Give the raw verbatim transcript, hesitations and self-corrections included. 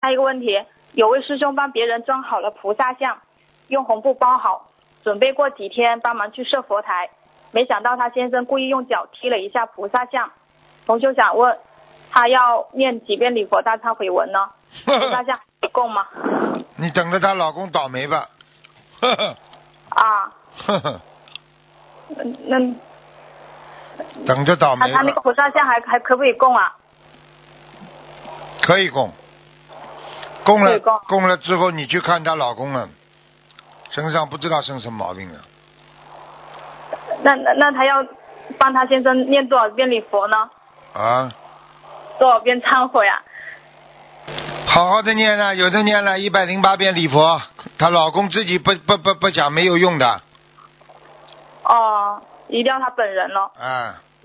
还有一个问题，有位师兄帮别人装好了菩萨像，用红布包好，准备过几天帮忙去设佛台，没想到他先生故意用脚踢了一下菩萨像。同修想问，他要念几遍礼佛大忏悔文呢？菩萨像可以供吗？ 你等着她老公倒霉吧。呵呵啊， 呵呵， 那等着倒霉吧。 他他那个菩萨像还还可不可以供啊？ 可以供，供了可以供供了之后，你去看她老公了，身上不知道生什么毛病了。 那那那他要帮他先生念多少遍礼佛呢？ 啊， 多少遍忏悔啊？ 好好的念啊，有的念了一百零八遍礼佛，她老公自己不不不不讲没有用的。 哦，一定要他本人了。 啊。